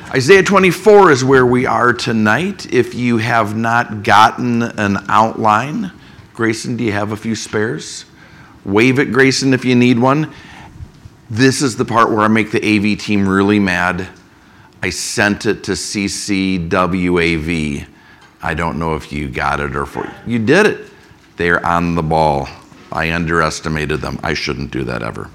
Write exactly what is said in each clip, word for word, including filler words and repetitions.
Isaiah twenty-four is where we are tonight. If you have not gotten an outline, Grayson, do you have a few spares? Wave it, Grayson, if you need one. This is the part where I make the A V team really mad. I sent it to C C W A V. I don't know if you got it or for you did it. They're on the ball. I underestimated them. I shouldn't do that ever.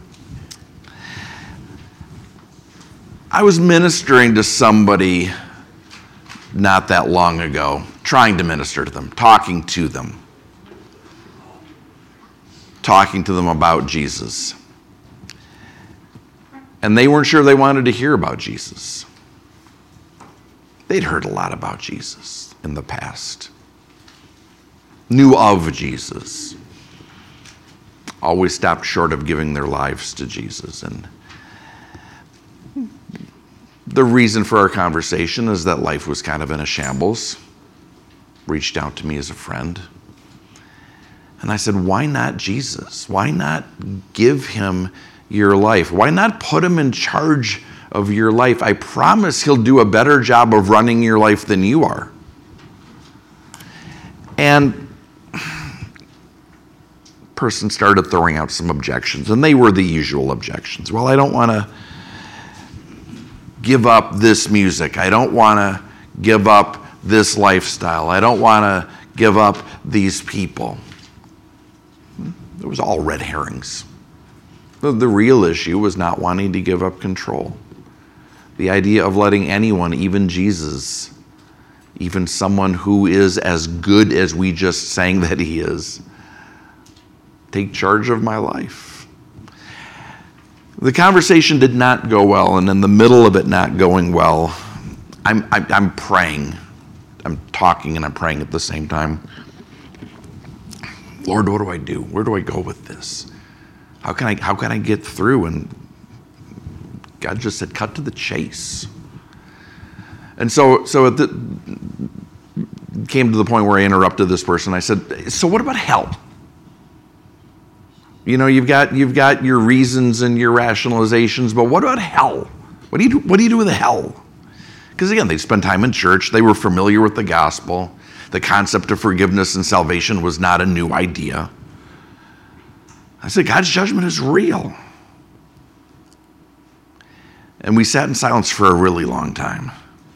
I was ministering to somebody not that long ago, trying to minister to them, talking to them, talking to them about Jesus. And they weren't sure they wanted to hear about Jesus. They'd heard a lot about Jesus in the past, knew of Jesus, always stopped short of giving their lives to Jesus. And the reason for our conversation is that life was kind of in a shambles. Reached out to me as a friend. And I said, why not Jesus? Why not give him your life? Why not put him in charge of your life? I promise he'll do a better job of running your life than you are. And person started throwing out some objections, and they were the usual objections. Well, I don't want to give up this music. I don't want to give up this lifestyle. I don't want to give up these people. It was all red herrings. The, the real issue was not wanting to give up control. The idea of letting anyone, even Jesus, even someone who is as good as we just sang that he is, take charge of my life. The conversation did not go well, and in the middle of it not going well, I'm, I'm, I'm praying. I'm talking and I'm praying at the same time. Lord, what do I do? Where do I go with this? How can I, how can I get through? And God just said, cut to the chase. And so, so it came to the point where I interrupted this person. I said, so what about hell? You know, you've got you've got your reasons and your rationalizations, but what about hell? What do you do? What do you do with hell? Because again, they spent time in church. They were familiar with the gospel. The concept of forgiveness and salvation was not a new idea. I said, God's judgment is real. And we sat in silence for a really long time.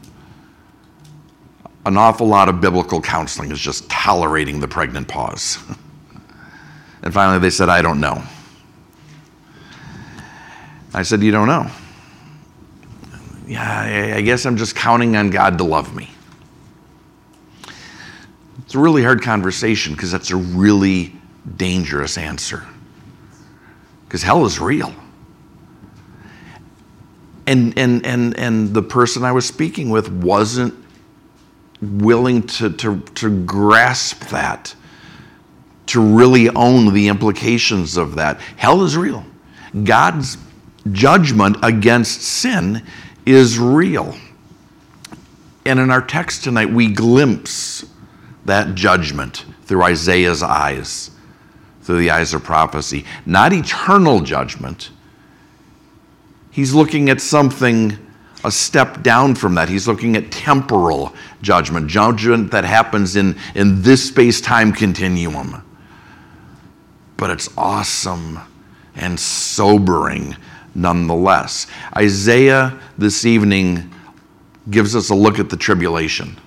An awful lot of biblical counseling is just tolerating the pregnant pause. And finally they said, I don't know. I said, you don't know? Yeah, I guess I'm just counting on God to love me. It's a really hard conversation because that's a really dangerous answer. Because hell is real. And, and, and, and the person I was speaking with wasn't willing to, to, to grasp that, to really own the implications of that. Hell is real. God's judgment against sin is real. And in our text tonight, we glimpse that judgment through Isaiah's eyes, through the eyes of prophecy. Not eternal judgment. He's looking at something a step down from that. He's looking at temporal judgment, judgment that happens in, in this space-time continuum. But it's awesome and sobering nonetheless. Isaiah this evening gives us a look at the tribulation,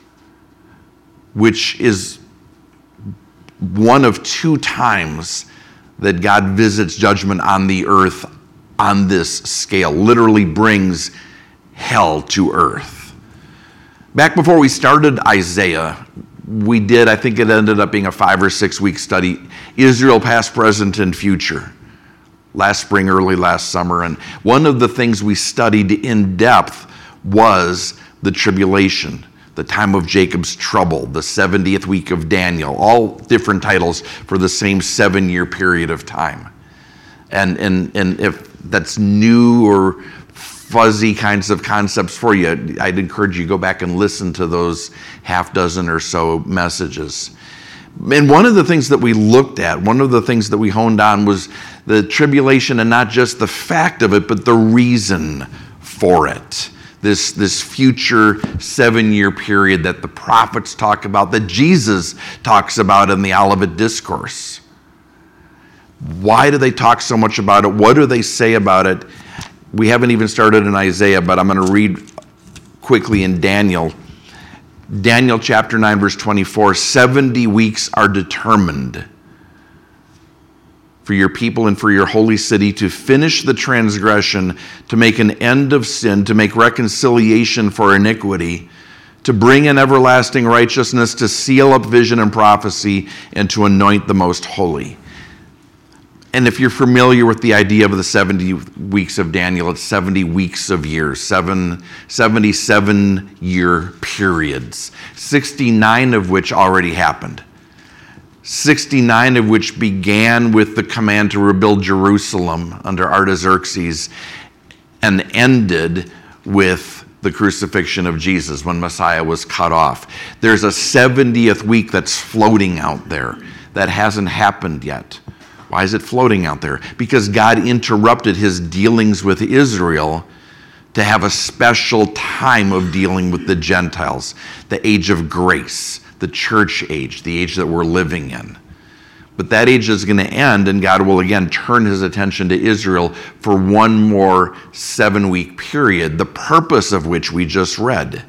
which is one of two times that God visits judgment on the earth on this scale, literally brings hell to earth. Back before we started Isaiah, we did, I think it ended up being a five or six week study, Israel past, present, and future, last spring, early last summer. And one of the things we studied in depth was the tribulation, the time of Jacob's trouble, the seventieth week of Daniel, all different titles for the same seven-year period of time. And, and, and if that's new or fuzzy kinds of concepts for you, I'd encourage you to go back and listen to those half dozen or so messages. And one of the things that we looked at, one of the things that we honed on was the tribulation, and not just the fact of it, but the reason for it. This, this future seven-year period that the prophets talk about, that Jesus talks about in the Olivet Discourse. Why do they talk so much about it? What do they say about it? We haven't even started in Isaiah, but I'm going to read quickly in Daniel. Daniel chapter nine, verse twenty-four, seventy weeks are determined for your people and for your holy city to finish the transgression, to make an end of sin, to make reconciliation for iniquity, to bring in everlasting righteousness, to seal up vision and prophecy, and to anoint the most holy. And if you're familiar with the idea of the seventy weeks of Daniel, it's seventy weeks of years, seven, seventy-seven-year periods, sixty-nine of which already happened. sixty-nine of which began with the command to rebuild Jerusalem under Artaxerxes and ended with the crucifixion of Jesus when Messiah was cut off. There's a seventieth week that's floating out there that hasn't happened yet. Why is it floating out there? Because God interrupted his dealings with Israel to have a special time of dealing with the Gentiles, the age of grace, the church age, the age that we're living in. But that age is going to end, and God will again turn his attention to Israel for one more seven-week period, the purpose of which we just read.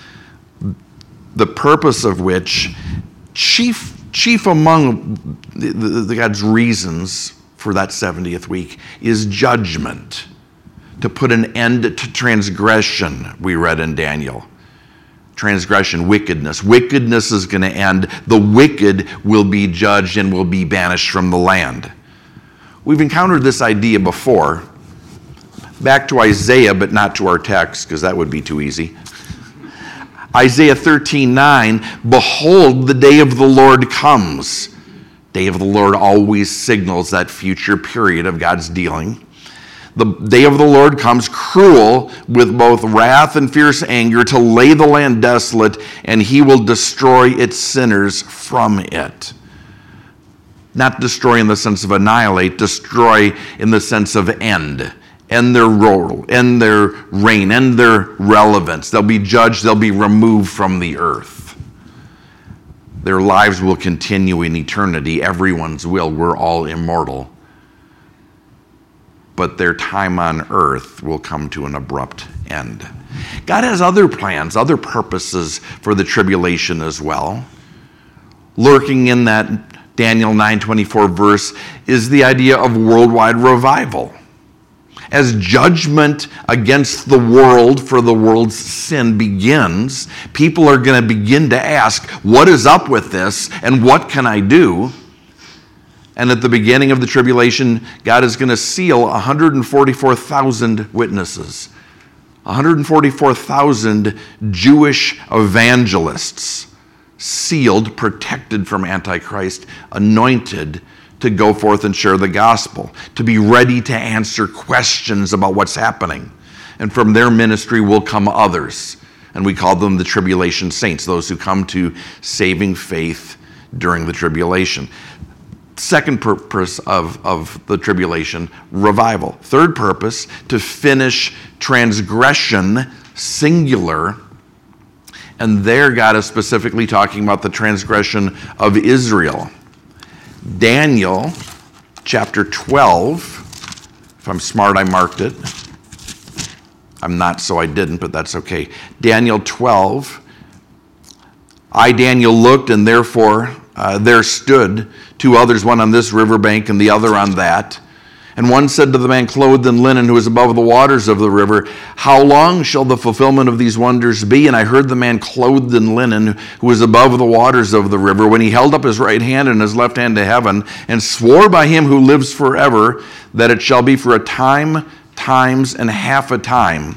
The purpose of which, chief, chief among the, the, the God's reasons for that seventieth week, is judgment, to put an end to transgression, we read in Daniel. Transgression, wickedness. Wickedness is going to end. The wicked will be judged and will be banished from the land. We've encountered this idea before. Back to Isaiah, but not to our text, because that would be too easy. Isaiah thirteen nine, behold, the day of the Lord comes. Day of the Lord always signals that future period of God's dealing. The day of the Lord comes cruel with both wrath and fierce anger to lay the land desolate, and he will destroy its sinners from it. Not destroy in the sense of annihilate, destroy in the sense of end. End their role, end their reign, end their relevance. They'll be judged, they'll be removed from the earth. Their lives will continue in eternity. Everyone's will. We're all immortal. But their time on earth will come to an abrupt end. God has other plans, other purposes for the tribulation as well. Lurking in that Daniel nine twenty-four verse is the idea of worldwide revival. As judgment against the world for the world's sin begins, people are going to begin to ask, what is up with this and what can I do? And at the beginning of the tribulation, God is going to seal one hundred forty-four thousand witnesses, one hundred forty-four thousand Jewish evangelists, sealed, protected from Antichrist, anointed to go forth and share the gospel, to be ready to answer questions about what's happening. And from their ministry will come others. And we call them the tribulation saints, those who come to saving faith during the tribulation. Second purpose of, of the tribulation, revival. Third purpose, to finish transgression, singular. And there God is specifically talking about the transgression of Israel. Daniel chapter twelve, if I'm smart, I marked it. I'm not, so I didn't, but that's okay. Daniel twelve, I, Daniel, looked, and therefore uh, there stood two others, one on this riverbank and the other on that. And one said to the man clothed in linen who was above the waters of the river, how long shall the fulfillment of these wonders be? And I heard the man clothed in linen who was above the waters of the river, when he held up his right hand and his left hand to heaven, and swore by him who lives forever, that it shall be for a time, times, and half a time.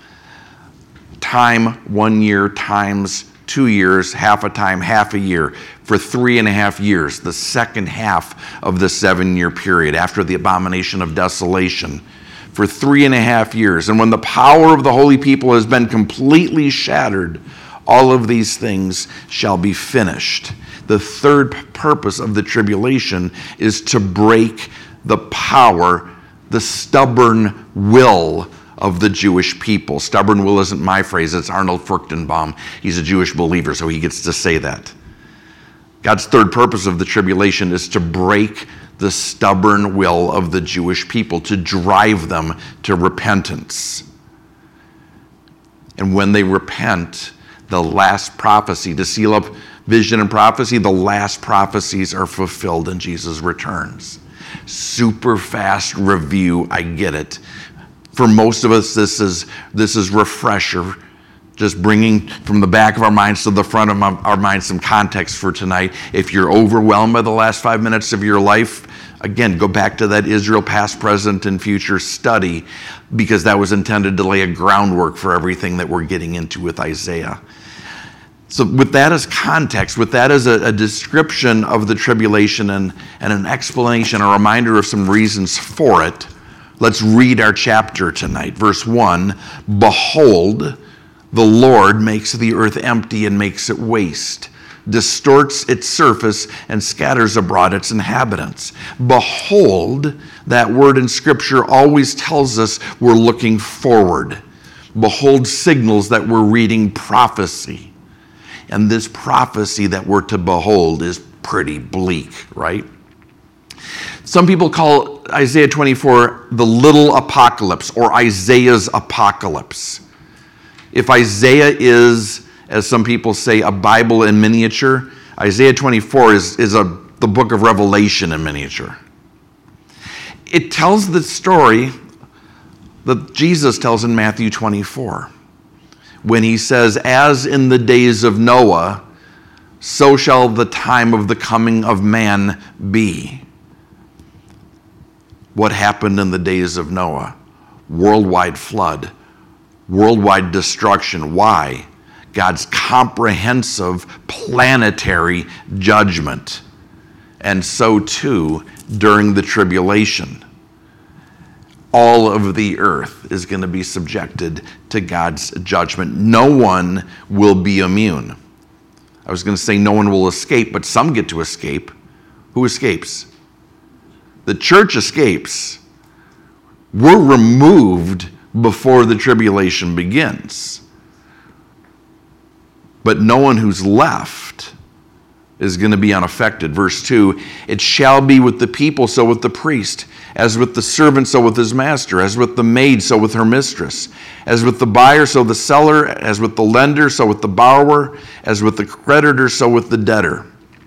Time, one year, times, two years, half a time, half a year, for three and a half years, the second half of the seven-year period after the abomination of desolation, for three and a half years. And when the power of the holy people has been completely shattered, all of these things shall be finished. The third purpose of the tribulation is to break the power, the stubborn will of the Jewish people. Stubborn will isn't my phrase, it's Arnold Fruchtenbaum. He's a Jewish believer, so he gets to say that. God's third purpose of the tribulation is to break the stubborn will of the Jewish people, to drive them to repentance. And when they repent, the last prophecy, to seal up vision and prophecy, the last prophecies are fulfilled and Jesus returns. Super fast review, I get it. For most of us, this is this is refresher, just bringing from the back of our minds to the front of our minds some context for tonight. If you're overwhelmed by the last five minutes of your life, again, go back to that Israel past, present, and future study, because that was intended to lay a groundwork for everything that we're getting into with Isaiah. So with that as context, with that as a, a description of the tribulation and, and an explanation, a reminder of some reasons for it, let's read our chapter tonight. Verse one, behold, the Lord makes the earth empty and makes it waste, distorts its surface and scatters abroad its inhabitants. Behold, that word in Scripture always tells us we're looking forward. Behold signals that we're reading prophecy. And this prophecy that we're to behold is pretty bleak, right? Some people call Isaiah twenty-four the little apocalypse, or Isaiah's apocalypse. If Isaiah is, as some people say, a Bible in miniature, Isaiah twenty-four is, is a, the book of Revelation in miniature. It tells the story that Jesus tells in Matthew twenty-four, when he says, as in the days of Noah, so shall the time of the coming of man be. What happened in the days of Noah? Worldwide flood, worldwide destruction. Why? God's comprehensive planetary judgment. And so too during the tribulation. All of the earth is going to be subjected to God's judgment. No one will be immune. I was going to say no one will escape, but some get to escape. Who escapes? The church escapes. We're removed before the tribulation begins. But no one who's left is going to be unaffected. Verse two, it shall be with the people, so with the priest, as with the servant, so with his master, as with the maid, so with her mistress, as with the buyer, so the seller, as with the lender, so with the borrower, as with the creditor, so with the debtor.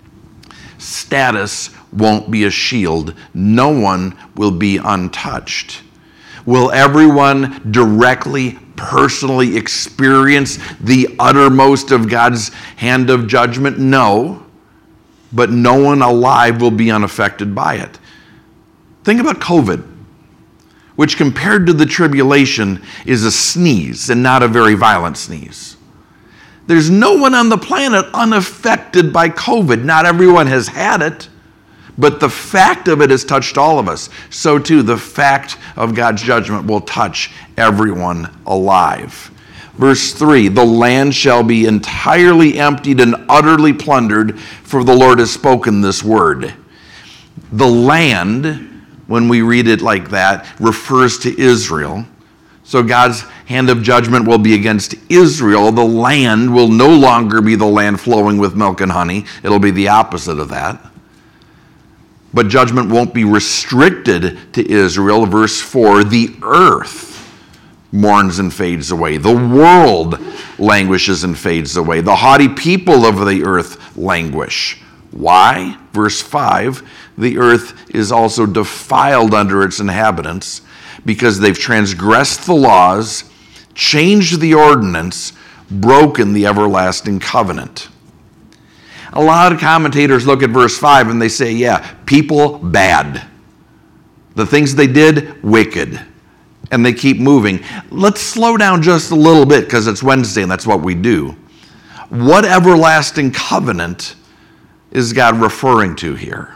Status won't be a shield. No one will be untouched. Will everyone directly, personally experience the uttermost of God's hand of judgment? No. But no one alive will be unaffected by it. Think about COVID, which compared to the tribulation is a sneeze and not a very violent sneeze. There's no one on the planet unaffected by COVID. Not everyone has had it, but the fact of it has touched all of us. So too, the fact of God's judgment will touch everyone alive. Verse three, the land shall be entirely emptied and utterly plundered, for the Lord has spoken this word. The land, when we read it like that, refers to Israel. So God's hand of judgment will be against Israel. The land will no longer be the land flowing with milk and honey. It'll be the opposite of that. But judgment won't be restricted to Israel. Verse four, the earth mourns and fades away. The world languishes and fades away. The haughty people of the earth languish. Why? Verse five, the earth is also defiled under its inhabitants, because they've transgressed the laws, changed the ordinance, broken the everlasting covenant. A lot of commentators look at verse five and they say, yeah, people bad. The things they did, wicked. And they keep moving. Let's slow down just a little bit, because it's Wednesday and that's what we do. What everlasting covenant is God referring to here?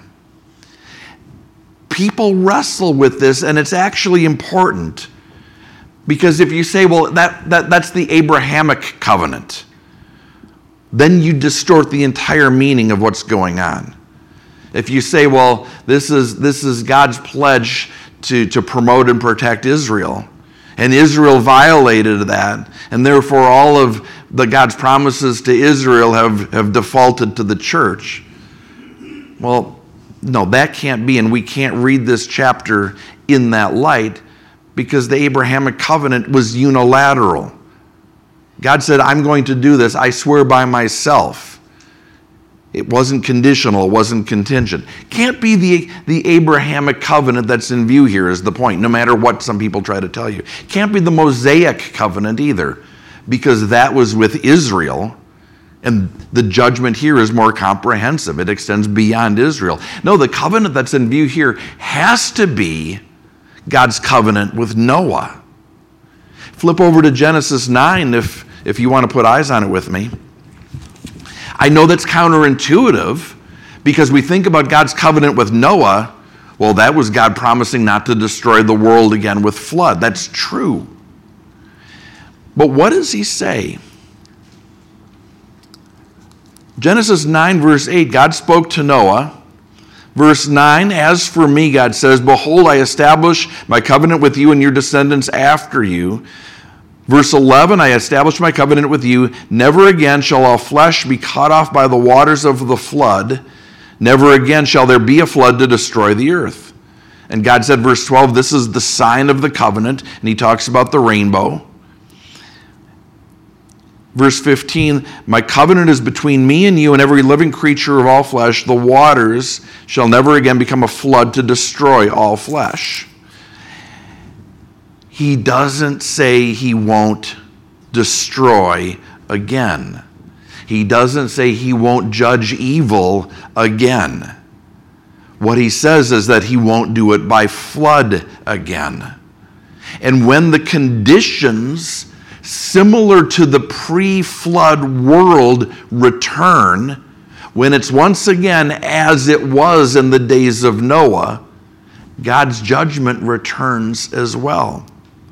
People wrestle with this, and it's actually important. Because if you say, well, that, that that's the Abrahamic covenant, then you distort the entire meaning of what's going on. If you say, well, this is this is God's pledge to, to promote and protect Israel, And Israel violated that, and therefore all of the God's promises to Israel have, have defaulted to the church. Well, no, that can't be, and we can't read this chapter in that light, because the Abrahamic covenant was unilateral. God said, I'm going to do this. I swear by myself. It wasn't conditional. It wasn't contingent. Can't be the, the Abrahamic covenant that's in view here is the point, no matter what some people try to tell you. Can't be the Mosaic covenant either, because that was with Israel, and the judgment here is more comprehensive. It extends beyond Israel. No, the covenant that's in view here has to be God's covenant with Noah. Flip over to Genesis nine if, if you want to put eyes on it with me. I know that's counterintuitive, because we think about God's covenant with Noah. Well, that was God promising not to destroy the world again with flood. That's true. But what does he say? Genesis nine, verse eight, God spoke to Noah. Verse nine, as for me, God says, behold, I establish my covenant with you and your descendants after you. Verse eleven, I establish my covenant with you. Never again shall all flesh be cut off by the waters of the flood. Never again shall there be a flood to destroy the earth. And God said, verse twelve, this is the sign of the covenant. And he talks about the rainbow. Verse fifteen, my covenant is between me and you and every living creature of all flesh. The waters shall never again become a flood to destroy all flesh. He doesn't say he won't destroy again. He doesn't say he won't judge evil again. What he says is that he won't do it by flood again. And when the conditions similar to the pre-flood world return, when it's once again as it was in the days of Noah, God's judgment returns as well.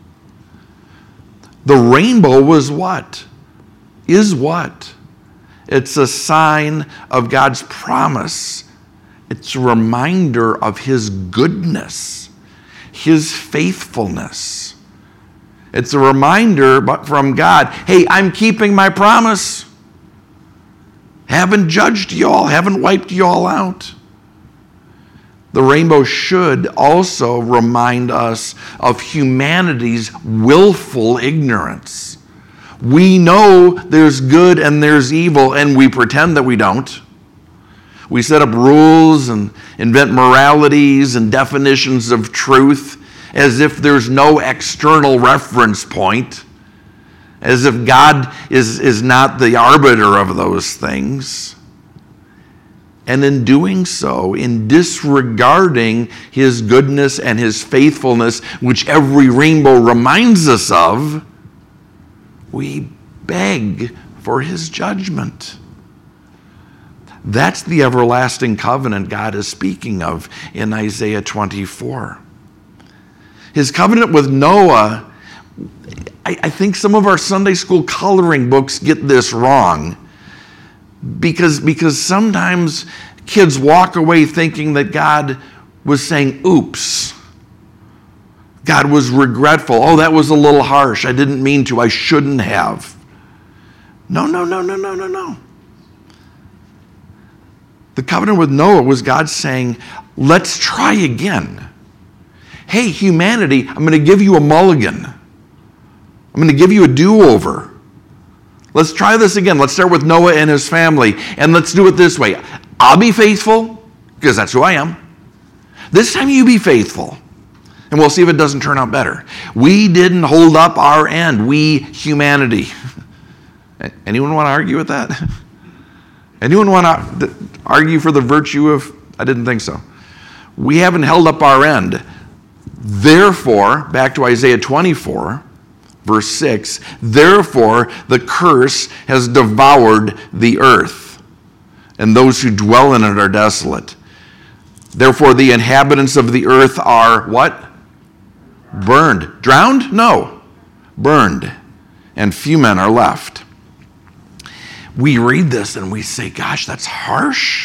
The rainbow was what? Is what? It's a sign of God's promise. It's a reminder of his goodness, his faithfulness. It's a reminder from God, hey, I'm keeping my promise. Haven't judged y'all, haven't wiped y'all out. The rainbow should also remind us of humanity's willful ignorance. We know there's good and there's evil, and we pretend that we don't. We set up rules and invent moralities and definitions of truth as if there's no external reference point, as if God is, is not the arbiter of those things. And in doing so, in disregarding his goodness and his faithfulness, which every rainbow reminds us of, we beg for his judgment. That's the everlasting covenant God is speaking of in Isaiah twenty-four. His covenant with Noah, I, I think some of our Sunday school coloring books get this wrong. Because, because sometimes kids walk away thinking that God was saying, oops. God was regretful. Oh, that was a little harsh. I didn't mean to. I shouldn't have. No, no, no, no, no, no, no. The covenant with Noah was God saying, let's try again. Hey, humanity, I'm going to give you a mulligan. I'm going to give you a do-over. Let's try this again. Let's start with Noah and his family, and let's do it this way. I'll be faithful, because that's who I am. This time you be faithful, and we'll see if it doesn't turn out better. We didn't hold up our end, we, humanity. Anyone want to argue with that? Anyone want to argue for the virtue of, I didn't think so. We haven't held up our end. Therefore, back to Isaiah twenty-four, verse six, therefore the curse has devoured the earth, and those who dwell in it are desolate. Therefore the inhabitants of the earth are what? Burned. Drowned? No. Burned. And few men are left. We read this and we say, gosh, that's harsh.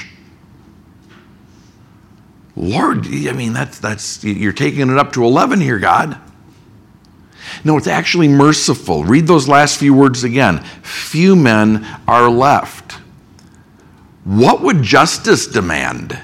Lord, I mean, that's, that's you're taking it up to eleven here, God. No, it's actually merciful. Read those last few words again. Few men are left. What would justice demand?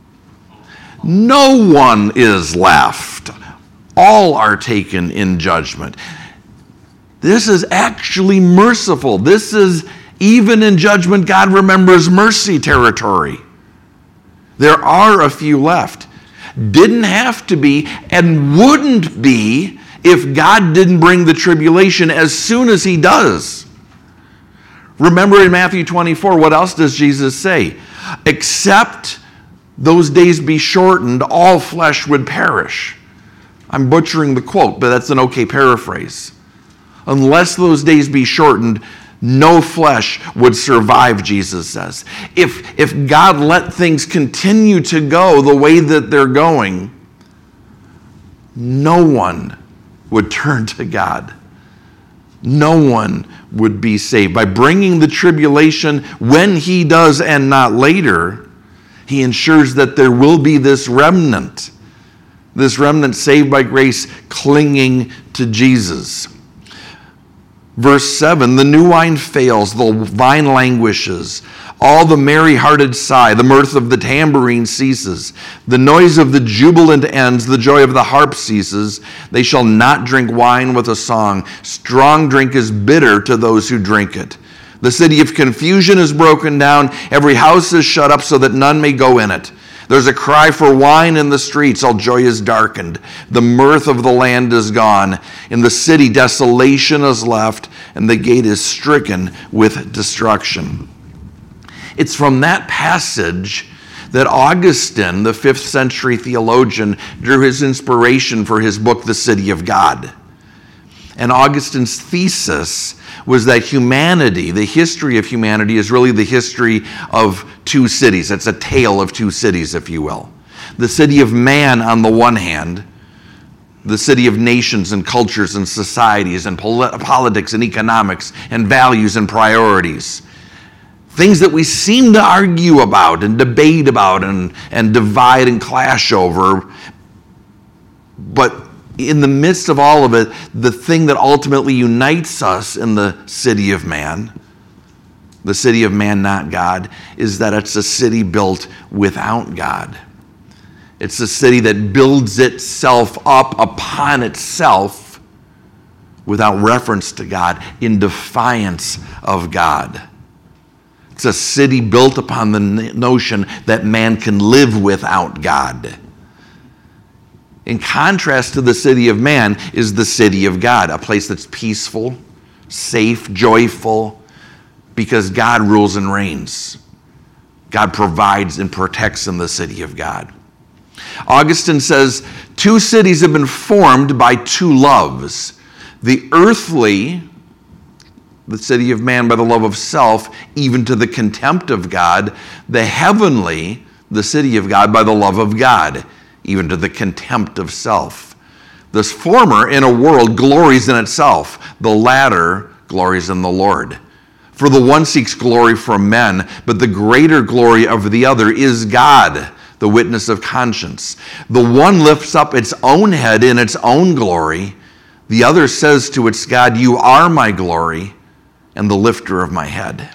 No one is left. All are taken in judgment. This is actually merciful. This is, even in judgment, God remembers mercy territory. There are a few left. Didn't have to be and wouldn't be if God didn't bring the tribulation as soon as he does. Remember in Matthew twenty-four, what else does Jesus say? Except those days be shortened, all flesh would perish. I'm butchering the quote, but that's an okay paraphrase. Unless those days be shortened, no flesh would survive, Jesus says. If, if God let things continue to go the way that they're going, no one would turn to God. No one would be saved. By bringing the tribulation when he does and not later, he ensures that there will be this remnant. This remnant saved by grace, clinging to Jesus. Verse seven, the new wine fails, the vine languishes. All the merry-hearted sigh, the mirth of the tambourine ceases. The noise of the jubilant ends, the joy of the harp ceases. They shall not drink wine with a song. Strong drink is bitter to those who drink it. The city of confusion is broken down. Every house is shut up so that none may go in it. There's a cry for wine in the streets. All joy is darkened. The mirth of the land is gone. In the city, desolation is left, and the gate is stricken with destruction. It's from that passage that Augustine, the fifth century theologian, drew his inspiration for his book, The City of God. And Augustine's thesis was that humanity, the history of humanity, is really the history of two cities. It's a tale of two cities, if you will. The city of man on the one hand, the city of nations and cultures and societies and pol- politics and economics and values and priorities. Things that we seem to argue about and debate about and, and divide and clash over. But in the midst of all of it, the thing that ultimately unites us in the city of man, the city of man, not God, is that it's a city built without God. It's a city that builds itself up upon itself without reference to God, in defiance of God. It's a city built upon the notion that man can live without God. In contrast to the city of man is the city of God, a place that's peaceful, safe, joyful, because God rules and reigns. God provides and protects in the city of God. Augustine says, two cities have been formed by two loves. The earthly, the city of man by the love of self, even to the contempt of God. The heavenly, the city of God by the love of God, even to the contempt of self. This former, in a world, glories in itself. The latter glories in the Lord. For the one seeks glory from men, but the greater glory of the other is God, the witness of conscience. The one lifts up its own head in its own glory. The other says to its God, you are my glory and the lifter of my head.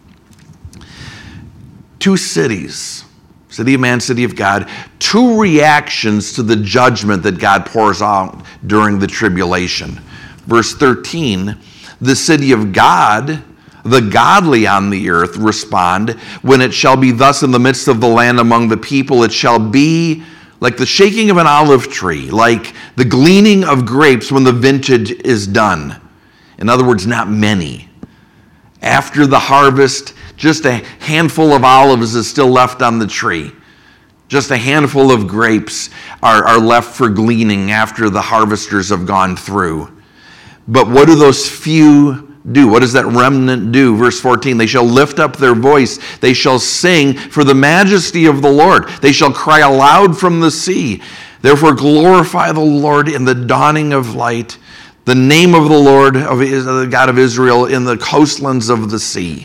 Two cities. City of man, city of God, two reactions to the judgment that God pours out during the tribulation. Verse thirteen, the city of God, the godly on the earth respond, when it shall be thus in the midst of the land among the people, it shall be like the shaking of an olive tree, like the gleaning of grapes when the vintage is done. In other words, not many. After the harvest, just a handful of olives is still left on the tree. Just a handful of grapes are, are left for gleaning after the harvesters have gone through. But what do those few do? What does that remnant do? Verse fourteen, they shall lift up their voice. They shall sing for the majesty of the Lord. They shall cry aloud from the sea. Therefore glorify the Lord in the dawning of light, the name of the Lord, of the God of Israel, in the coastlands of the sea.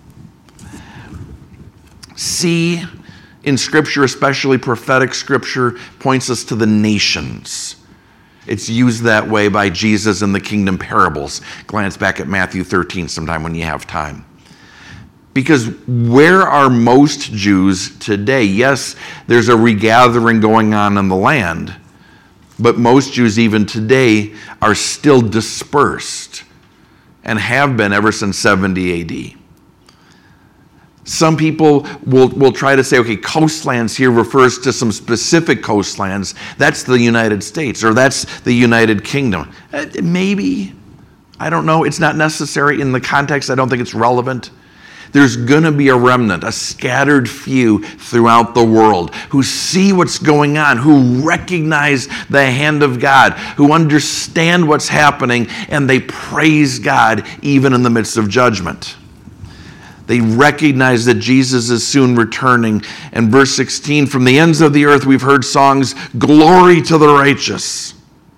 Sea in Scripture, especially prophetic Scripture, points us to the nations. It's used that way by Jesus in the kingdom parables. Glance back at Matthew thirteen sometime when you have time. Because where are most Jews today? Yes, there's a regathering going on in the land, but most Jews even today are still dispersed and have been ever since seventy A D. Some people will, will try to say, okay, coastlands here refers to some specific coastlands. That's the United States, or that's the United Kingdom. Maybe. I don't know. It's not necessary in the context. I don't think it's relevant. There's going to be a remnant, a scattered few throughout the world who see what's going on, who recognize the hand of God, who understand what's happening, and they praise God even in the midst of judgment. They recognize that Jesus is soon returning. And verse sixteen, from the ends of the earth we've heard songs, glory to the righteous.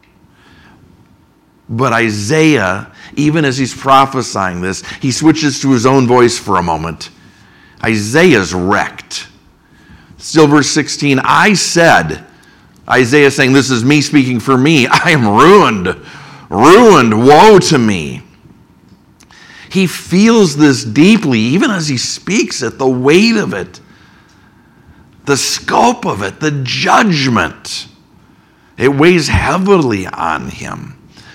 But Isaiah, even as he's prophesying this, he switches to his own voice for a moment. Isaiah's wrecked. Still verse sixteen, I said, Isaiah saying, this is me speaking for me, I am ruined, ruined, woe to me. He feels this deeply, even as he speaks it, the weight of it, the scope of it, the judgment. It weighs heavily on him.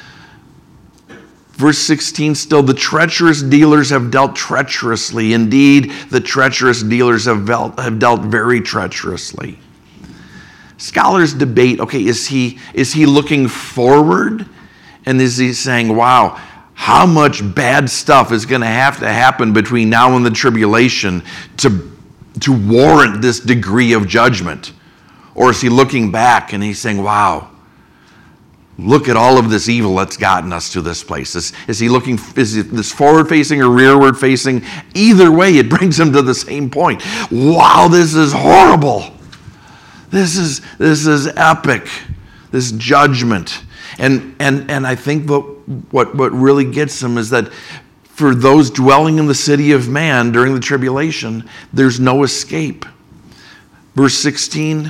Verse sixteen still, the treacherous dealers have dealt treacherously. Indeed, the treacherous dealers have dealt, have dealt very treacherously. Scholars debate, okay, is he, is he looking forward? And is he saying, wow, how much bad stuff is going to have to happen between now and the tribulation to, to warrant this degree of judgment? Or is he looking back and he's saying, wow, look at all of this evil that's gotten us to this place? Is, is he looking, is it this forward-facing or rearward-facing? Either way, it brings him to the same point. Wow, this is horrible. This is, this is epic, this judgment. And, and, and I think the, what, what really gets him is that for those dwelling in the city of man during the tribulation, there's no escape. Verse sixteen,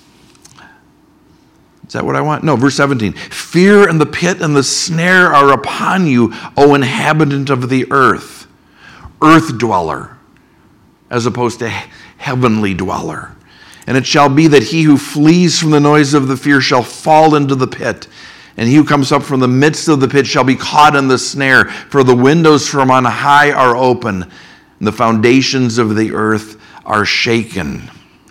is that what I want? No, verse seventeen. Fear and the pit and the snare are upon you, O inhabitant of the earth, earth dweller, as opposed to heavenly dweller. And it shall be that he who flees from the noise of the fear shall fall into the pit. And he who comes up from the midst of the pit shall be caught in the snare. For the windows from on high are open, and the foundations of the earth are shaken.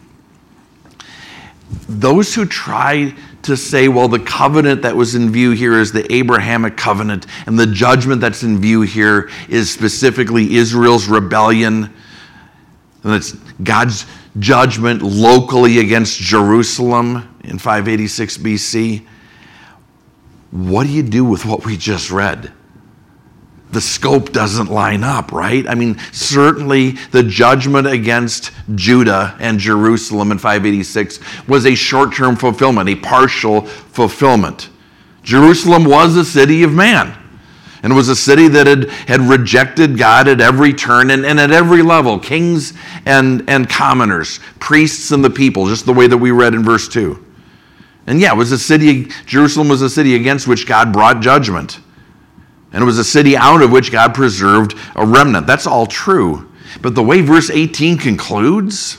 Those who try to say, well, the covenant that was in view here is the Abrahamic covenant, and the judgment that's in view here is specifically Israel's rebellion, and it's God's judgment locally against Jerusalem in five eighty-six B C. What do you do with what we just read? The scope doesn't line up, right? I mean, certainly the judgment against Judah and Jerusalem in five eighty-six was a short-term fulfillment, a partial fulfillment. Jerusalem was a city of man, and it was a city that had, had rejected God at every turn and, and at every level, kings and, and commoners, priests and the people, just the way that we read in verse two. And yeah, it was a city, Jerusalem was a city against which God brought judgment. And it was a city out of which God preserved a remnant. That's all true. But the way verse eighteen concludes,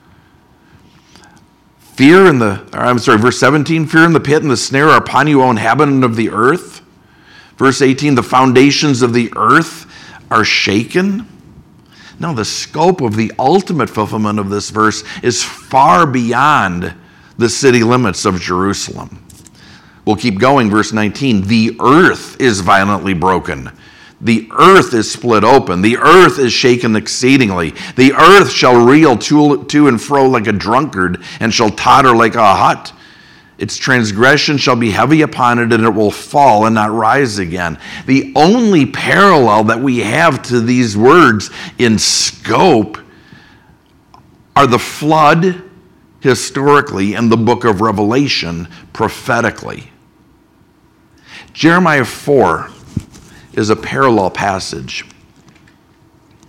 fear in the, or I'm sorry, verse seventeen, fear in the pit and the snare are upon you, O inhabitant of the earth. Verse eighteen, the foundations of the earth are shaken. No, the scope of the ultimate fulfillment of this verse is far beyond the city limits of Jerusalem. We'll keep going, verse nineteen. The earth is violently broken. The earth is split open. The earth is shaken exceedingly. The earth shall reel to, to and fro like a drunkard, and shall totter like a hut. Its transgression shall be heavy upon it, and it will fall and not rise again. The only parallel that we have to these words in scope are the flood historically and the book of Revelation prophetically. Jeremiah four is a parallel passage.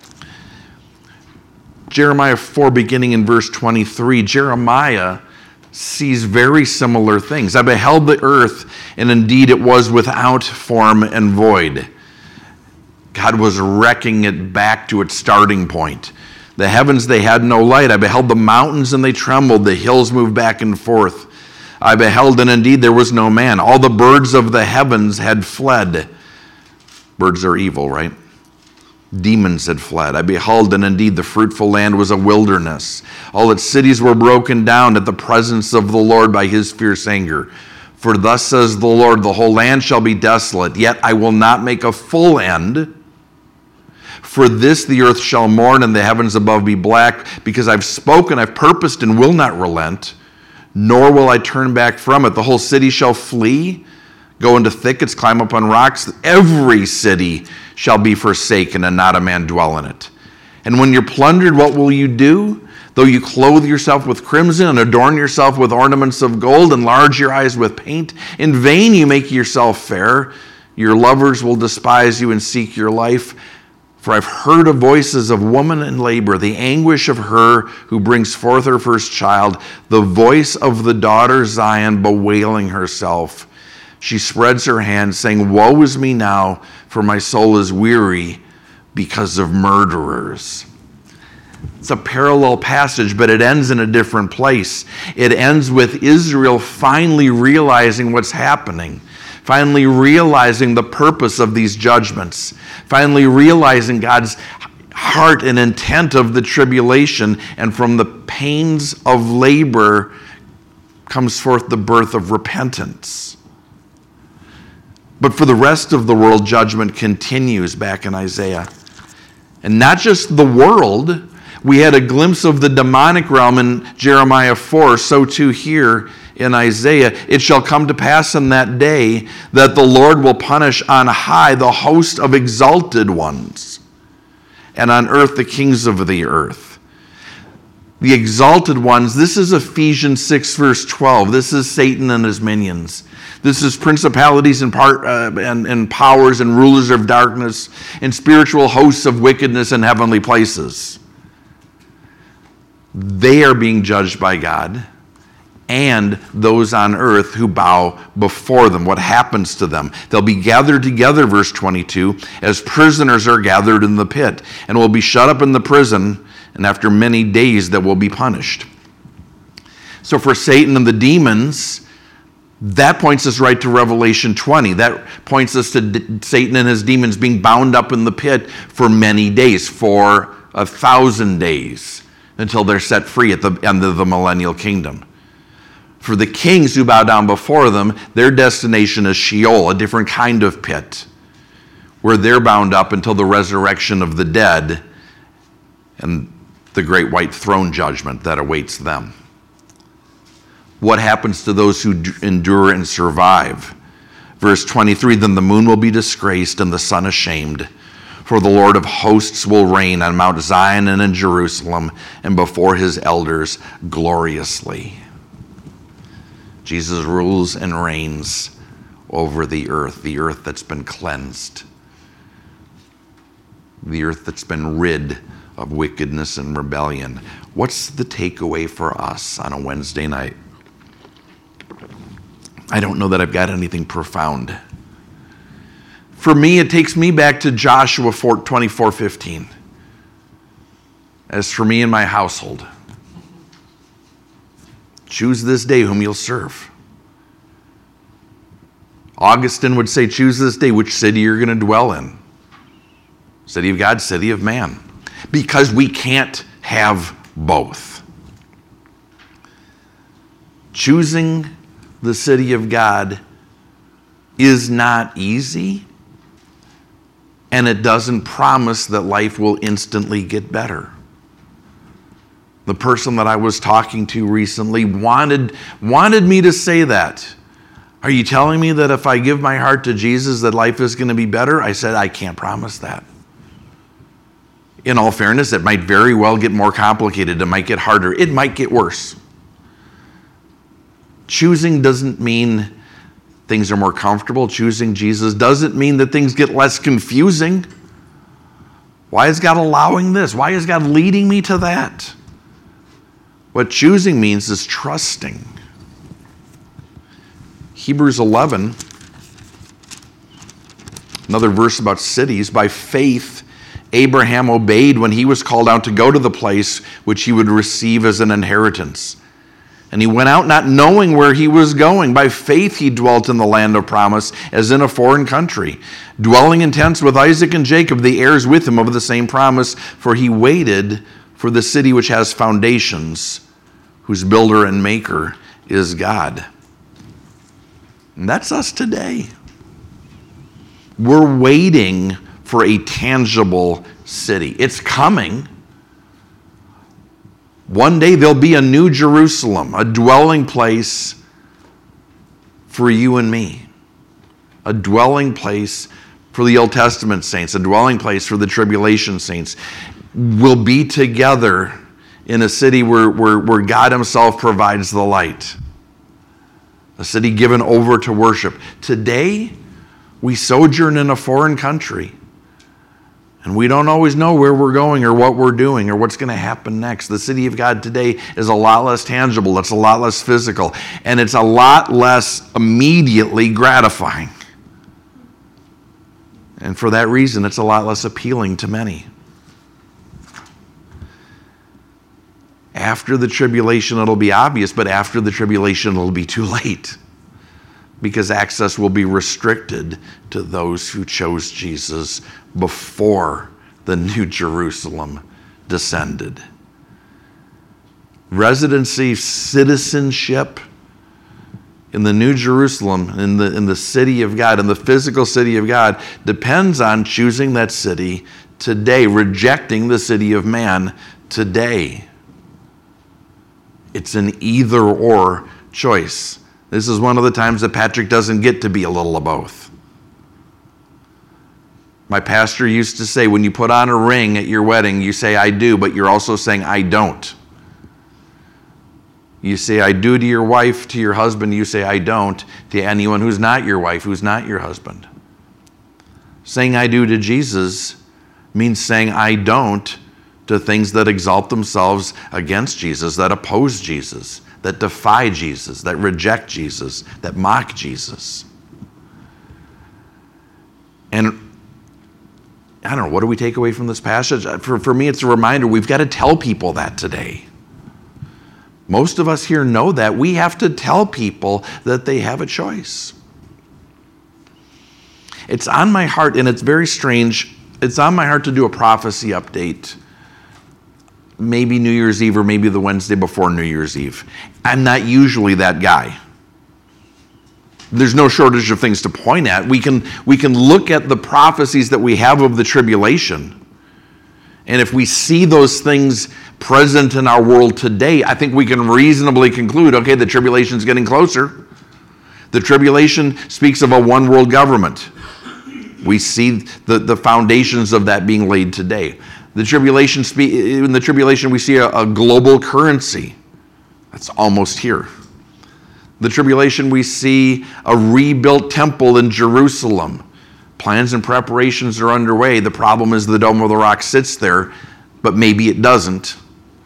Jeremiah four, beginning in verse twenty-three, Jeremiah sees very similar things. I beheld the earth, and indeed it was without form and void. God was wrecking it back to its starting point. The heavens, they had no light. I beheld the mountains, and they trembled. The hills moved back and forth. I beheld, and indeed there was no man. All the birds of the heavens had fled. Birds are evil, right? Demons had fled. I beheld, and indeed the fruitful land was a wilderness. All its cities were broken down at the presence of the Lord by his fierce anger. For thus says the Lord, the whole land shall be desolate, yet I will not make a full end. For this the earth shall mourn, and the heavens above be black, because I've spoken, I've purposed, and will not relent, nor will I turn back from it. The whole city shall flee, go into thickets, climb up on rocks. Every city shall be forsaken, and not a man dwell in it. And when you're plundered, what will you do? Though you clothe yourself with crimson, and adorn yourself with ornaments of gold, enlarge your eyes with paint, in vain you make yourself fair. Your lovers will despise you and seek your life. For I've heard of voices of woman in labor, the anguish of her who brings forth her first child, the voice of the daughter Zion bewailing herself. She spreads her hands, saying, woe is me now, for my soul is weary because of murderers. It's a parallel passage, but it ends in a different place. It ends with Israel finally realizing what's happening, finally realizing the purpose of these judgments, finally realizing God's heart and intent of the tribulation, and from the pains of labor comes forth the birth of repentance. But for the rest of the world, judgment continues back in Isaiah. And not just the world. We had a glimpse of the demonic realm in Jeremiah four, so too here in Isaiah. It shall come to pass in that day that the Lord will punish on high the host of exalted ones, and on earth the kings of the earth. The exalted ones, this is Ephesians six, verse twelve. This is Satan and his minions. This is principalities and, part, uh, and, and powers and rulers of darkness and spiritual hosts of wickedness in heavenly places. They are being judged by God, and those on earth who bow before them. What happens to them? They'll be gathered together, verse twenty-two, as prisoners are gathered in the pit, and will be shut up in the prison, and after many days they will be punished. So for Satan and the demons, that points us right to Revelation twenty. That points us to D- Satan and his demons being bound up in the pit for many days, for a thousand days, until they're set free at the end of the millennial kingdom. For the kings who bow down before them, their destination is Sheol, a different kind of pit, where they're bound up until the resurrection of the dead and the great white throne judgment that awaits them. What happens to those who endure and survive? Verse twenty-three, then the moon will be disgraced and the sun ashamed, for the Lord of hosts will reign on Mount Zion and in Jerusalem, and before his elders gloriously. Jesus rules and reigns over the earth, the earth that's been cleansed, the earth that's been rid of wickedness and rebellion. What's the takeaway for us on a Wednesday night? I don't know that I've got anything profound. For me, it takes me back to Joshua twenty-four fifteen. As for me and my household, choose this day whom you'll serve. Augustine would say, choose this day which city you're going to dwell in. City of God, city of man. Because we can't have both. Choosing the city of God is not easy, and it doesn't promise that life will instantly get better. The person that I was talking to recently wanted, wanted me to say that. Are you telling me that if I give my heart to Jesus that life is going to be better? I said, I can't promise that. In all fairness, it might very well get more complicated. It might get harder. It might get worse. Choosing doesn't mean things are more comfortable. Choosing Jesus doesn't mean that things get less confusing. Why is God allowing this? Why is God leading me to that? What choosing means is trusting. Hebrews eleven, another verse about cities. By faith, Abraham obeyed when he was called out to go to the place which he would receive as an inheritance. And he went out not knowing where he was going. By faith he dwelt in the land of promise as in a foreign country, dwelling in tents with Isaac and Jacob, the heirs with him of the same promise, for he waited for the city which has foundations, whose builder and maker is God. And that's us today. We're waiting for a tangible city. It's coming. One day there'll be a new Jerusalem, a dwelling place for you and me. A dwelling place for the Old Testament saints, a dwelling place for the tribulation saints. We'll be together in a city where, where, where God himself provides the light. A city given over to worship. Today, we sojourn in a foreign country. And we don't always know where we're going or what we're doing or what's going to happen next. The city of God today is a lot less tangible. It's a lot less physical. And it's a lot less immediately gratifying. And for that reason, it's a lot less appealing to many. After the tribulation, it'll be obvious, but after the tribulation, it'll be too late. Because access will be restricted to those who chose Jesus before the New Jerusalem descended. Residency, citizenship in the New Jerusalem, in the, in the city of God, in the physical city of God, depends on choosing that city today, rejecting the city of man today. It's an either-or choice. This is one of the times that Patrick doesn't get to be a little of both. My pastor used to say, when you put on a ring at your wedding, you say, I do, but you're also saying, I don't. You say, I do to your wife, to your husband, you say, I don't, to anyone who's not your wife, who's not your husband. Saying I do to Jesus means saying I don't to things that exalt themselves against Jesus, that oppose Jesus, that defy Jesus, that reject Jesus, that mock Jesus. And I don't know, what do we take away from this passage? For, for me, it's a reminder we've got to tell people that today. Most of us here know that. We have to tell people that they have a choice. It's on my heart, and it's very strange, it's on my heart to do a prophecy update. Maybe New Year's Eve or maybe the Wednesday before New Year's Eve. I'm not usually that guy. There's no shortage of things to point at. We can, we can look at the prophecies that we have of the tribulation. And if we see those things present in our world today, I think we can reasonably conclude, okay, the tribulation is getting closer. The tribulation speaks of a one world government. We see the, the foundations of that being laid today. The tribulation, in the tribulation, we see a, a global currency. That's almost here. The tribulation, we see a rebuilt temple in Jerusalem. Plans and preparations are underway. The problem is the Dome of the Rock sits there, but maybe it doesn't.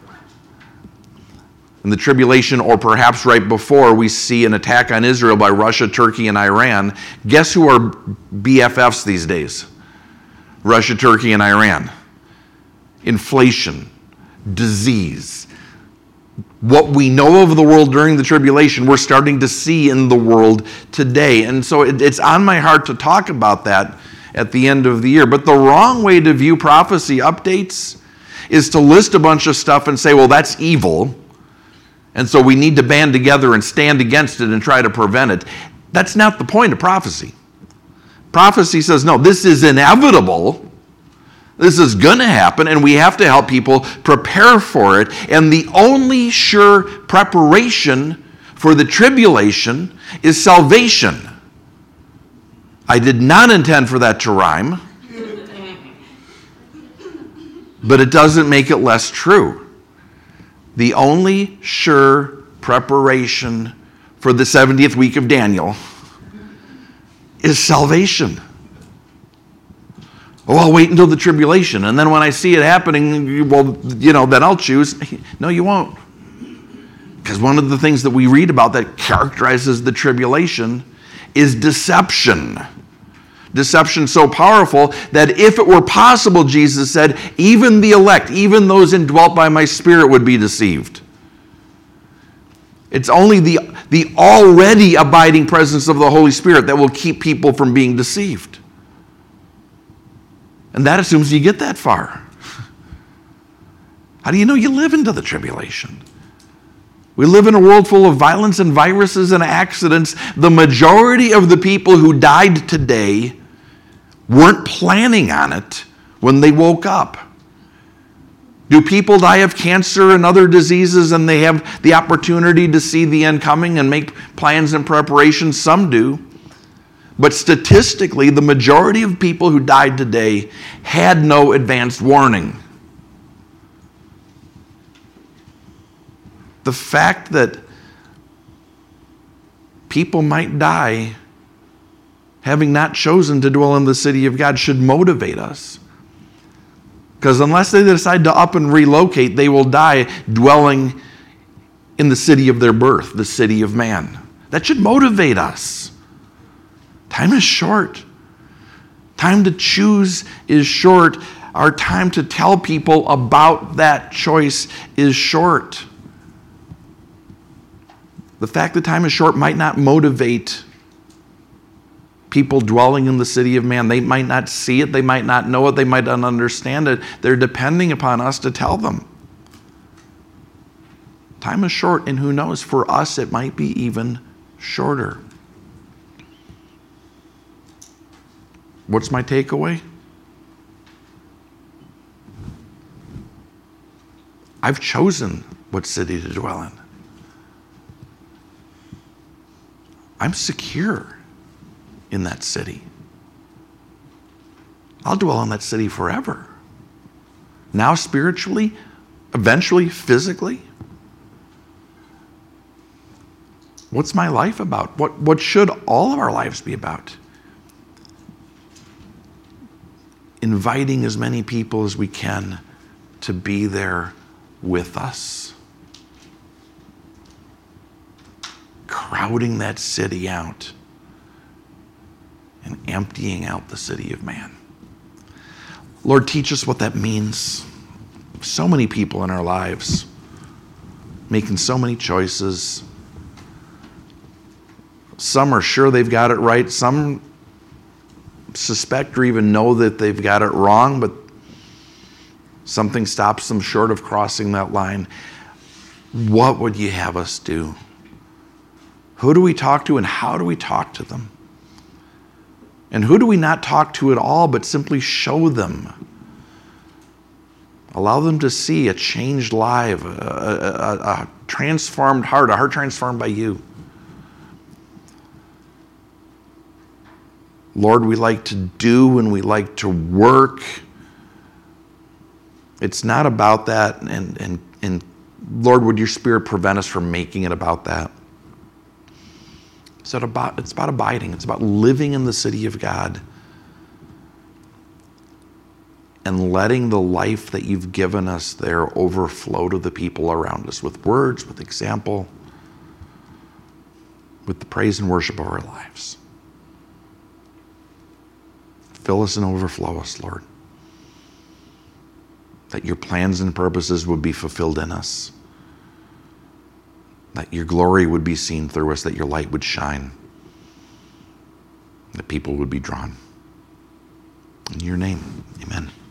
In the tribulation, or perhaps right before, we see an attack on Israel by Russia, Turkey, and Iran. Guess who are B F Fs these days? Russia, Turkey, and Iran. Inflation, disease. What we know of the world during the tribulation, we're starting to see in the world today. And so it, it's on my heart to talk about that at the end of the year. But the wrong way to view prophecy updates is to list a bunch of stuff and say, well, that's evil. And so we need to band together and stand against it and try to prevent it. That's not the point of prophecy. Prophecy says, no, this is inevitable. This is going to happen, and we have to help people prepare for it. And the only sure preparation for the tribulation is salvation. I did not intend for that to rhyme, but it doesn't make it less true. The only sure preparation for the seventieth week of Daniel is salvation. Oh, I'll wait until the tribulation, and then when I see it happening, well, you know, then I'll choose. No, you won't. Because one of the things that we read about that characterizes the tribulation is deception. Deception so powerful that if it were possible, Jesus said, even the elect, even those indwelt by my Spirit would be deceived. It's only the, the already abiding presence of the Holy Spirit that will keep people from being deceived. And that assumes you get that far. How do you know you live into the tribulation? We live in a world full of violence and viruses and accidents. The majority of the people who died today weren't planning on it when they woke up. Do people die of cancer and other diseases and they have the opportunity to see the end coming and make plans and preparations? Some do. But statistically, the majority of people who died today had no advanced warning. The fact that people might die having not chosen to dwell in the city of God should motivate us. Because unless they decide to up and relocate, they will die dwelling in the city of their birth, the city of man. That should motivate us. Time is short. Time to choose is short. Our time to tell people about that choice is short. The fact that time is short might not motivate people dwelling in the city of man. They might not see it. They might not know it. They might not understand it. They're depending upon us to tell them. Time is short, and who knows, for us it might be even shorter. What's my takeaway? I've chosen what city to dwell in. I'm secure in that city. I'll dwell in that city forever. Now spiritually, eventually physically. What's my life about? What, what should all of our lives be about? Inviting as many people as we can to be there with us. Crowding that city out and emptying out the city of man. Lord, teach us what that means. So many people in our lives making so many choices. Some are sure they've got it right. Some suspect or even know that they've got it wrong, but something stops them short of crossing that line. What would you have us do? Who do we talk to and how do we talk to them? And who do we not talk to at all, but simply show them? Allow them to see a changed life, a, a, a transformed heart, a heart transformed by you. Lord, we like to do and we like to work. It's not about that. And, and, and Lord, would your Spirit prevent us from making it about that? It's about, it's about abiding. It's about living in the city of God and letting the life that you've given us there overflow to the people around us with words, with example, with the praise and worship of our lives. Fill us and overflow us, Lord, that your plans and purposes would be fulfilled in us, that your glory would be seen through us, that your light would shine, that people would be drawn. In your name, amen.